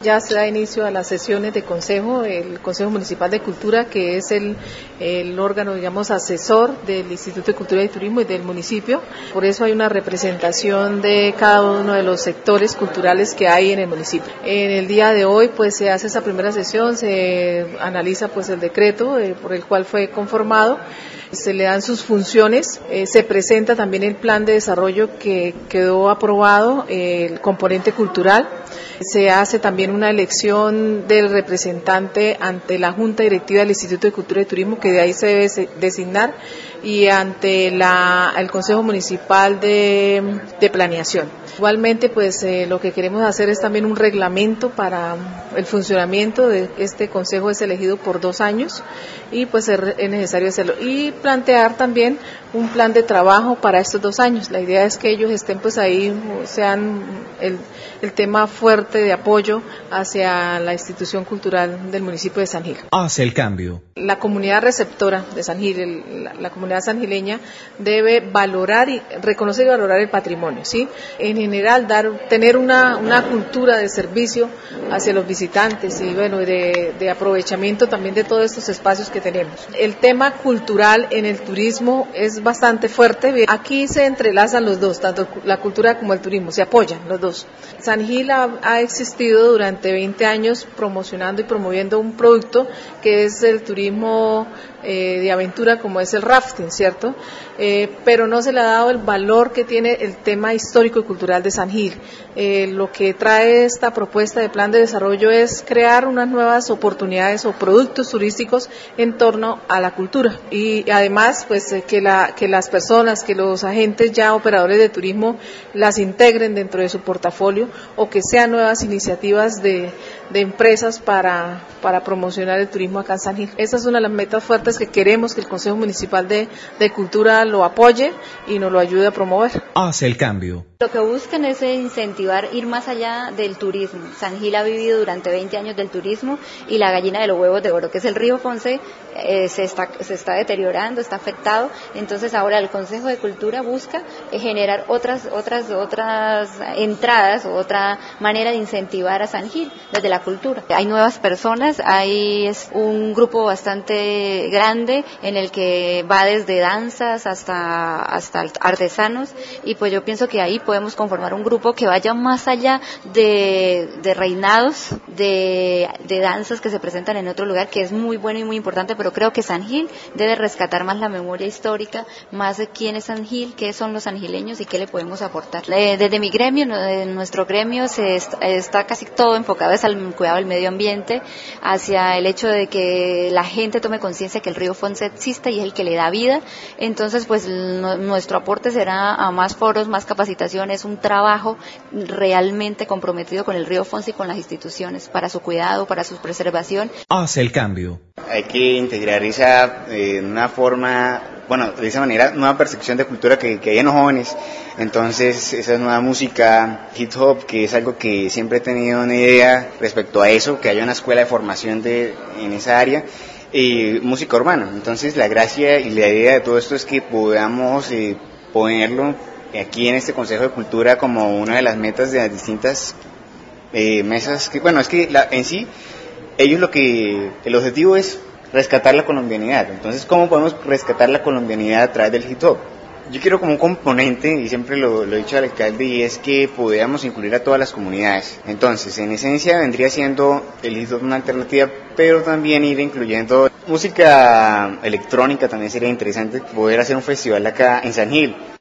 Ya se da inicio a las sesiones de consejo, el Consejo Municipal de Cultura, que es el órgano, digamos, asesor del Instituto de Cultura y Turismo y del municipio. Por eso hay una representación de cada uno de los sectores culturales que hay en el municipio. En el día de hoy, pues se hace esa primera sesión, se analiza pues el decreto por el cual fue conformado. Se le dan sus funciones, se presenta también el plan de desarrollo que quedó aprobado, el componente cultural, se hace también una elección del representante ante la Junta Directiva del Instituto de Cultura y Turismo, que de ahí se debe designar, y ante el Consejo Municipal de Planeación. Igualmente, pues lo que queremos hacer es también un reglamento para el funcionamiento de este consejo. Es elegido por 2 años y pues es necesario hacerlo, y plantear también un plan de trabajo para estos 2 años. La idea es que ellos estén pues ahí, sean el tema fuerte de apoyo hacia la institución cultural del municipio de San Gil. Hace el cambio. La comunidad receptora de San Gil, la comunidad sangileña, debe valorar y reconocer y valorar el patrimonio, ¿sí? En general, tener una cultura de servicio hacia los visitantes y bueno, de aprovechamiento también de todos estos espacios que tenemos. El tema cultural en el turismo es bastante fuerte. Aquí se entrelazan los dos, tanto la cultura como el turismo, se apoyan los dos. San Gil ha existido durante 20 años promocionando y promoviendo un producto que es el turismo de aventura, como es el rafting, ¿cierto? Pero no se le ha dado el valor que tiene el tema histórico y cultural de San Gil. Lo que trae esta propuesta de plan de desarrollo es crear unas nuevas oportunidades o productos turísticos en torno a la cultura, y además pues que las personas, que los agentes ya operadores de turismo las integren dentro de su portafolio, o que sean nuevas iniciativas de empresas para promocionar el turismo acá en San Gil. Esa es una de las metas fuertes que queremos que el Consejo Municipal de Cultura lo apoye y nos lo ayude a promover. Hace el cambio. Lo que buscan es incentivar, ir más allá del turismo. San Gil ha vivido durante 20 años del turismo, y la gallina de los huevos de oro, que es el río Ponce, se está deteriorando, está afectado. Entonces ahora el Consejo de Cultura busca generar otras entradas, o otra manera de incentivar a San Gil desde la cultura. Hay nuevas personas, es un grupo bastante grande en el que va desde danzas hasta artesanos, y pues yo pienso que ahí podemos conformar un grupo que vaya más allá de reinados, de danzas que se presentan en otro lugar, que es muy bueno y muy importante, pero creo que San Gil debe rescatar más la memoria histórica, más de quién es San Gil, qué son los sangileños y qué le podemos aportar. Desde mi gremio, nuestro gremio está casi todo enfocado hacia el cuidado del medio ambiente, hacia el hecho de que la gente tome conciencia que el río Ponce existe y es el que le da vida. Entonces pues nuestro aporte será a más foros, más capacitaciones, un trabajo realmente comprometido con el río Ponce y con las instituciones para su cuidado, para su preservación. Hace el cambio. Hay que integrar de esa manera, nueva percepción de cultura que hay en los jóvenes. Entonces, esa nueva música, hip hop, que es algo que siempre he tenido una idea respecto a eso, que haya una escuela de formación en esa área, y música urbana. Entonces, la gracia y la idea de todo esto es que podamos ponerlo aquí en este Consejo de Cultura como una de las metas de las distintas mesas. En sí, ellos el objetivo es rescatar la colombianidad. Entonces, ¿cómo podemos rescatar la colombianidad a través del hip hop? Yo quiero como un componente, y siempre lo he dicho al alcalde, y es que podamos incluir a todas las comunidades. Entonces, en esencia vendría siendo el hip hop una alternativa, pero también ir incluyendo música electrónica. También sería interesante poder hacer un festival acá en San Gil.